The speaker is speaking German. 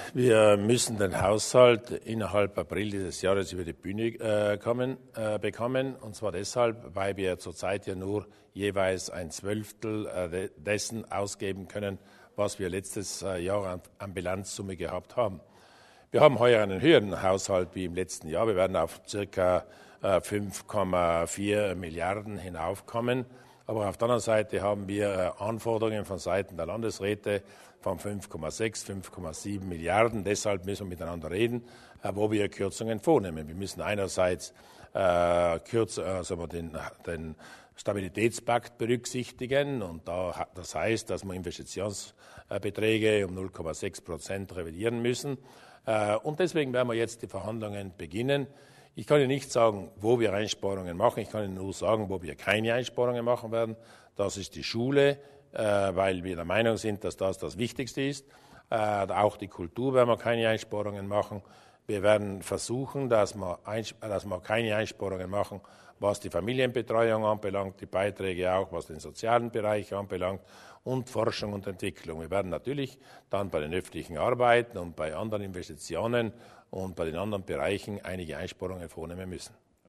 Wir müssen den Haushalt innerhalb April dieses Jahres über die Bühne bekommen. Und zwar deshalb, weil wir zurzeit ja nur jeweils ein Zwölftel dessen ausgeben können, was wir letztes Jahr an Bilanzsumme gehabt haben. Wir haben heuer einen höheren Haushalt wie im letzten Jahr. Wir werden auf ca. 5,4 Milliarden hinaufkommen. Aber auf der anderen Seite haben wir Anforderungen von Seiten der Landesräte von 5,6, 5,7 Milliarden. Deshalb müssen wir miteinander reden, wo wir Kürzungen vornehmen. Wir müssen einerseits den Stabilitätspakt berücksichtigen. Und das heißt, dass wir Investitionsbeträge um 0,6% revidieren müssen. Und deswegen werden wir jetzt die Verhandlungen beginnen. Ich kann Ihnen nicht sagen, wo wir Einsparungen machen. Ich kann Ihnen nur sagen, wo wir keine Einsparungen machen werden. Das ist die Schule, weil wir der Meinung sind, dass das Wichtigste ist. Auch die Kultur werden wir keine Einsparungen machen. Wir werden versuchen, dass wir keine Einsparungen machen, was die Familienbetreuung anbelangt, die Beiträge auch, was den sozialen Bereich anbelangt und Forschung und Entwicklung. Wir werden natürlich dann bei den öffentlichen Arbeiten und bei anderen Investitionen und bei den anderen Bereichen einige Einsparungen vornehmen müssen.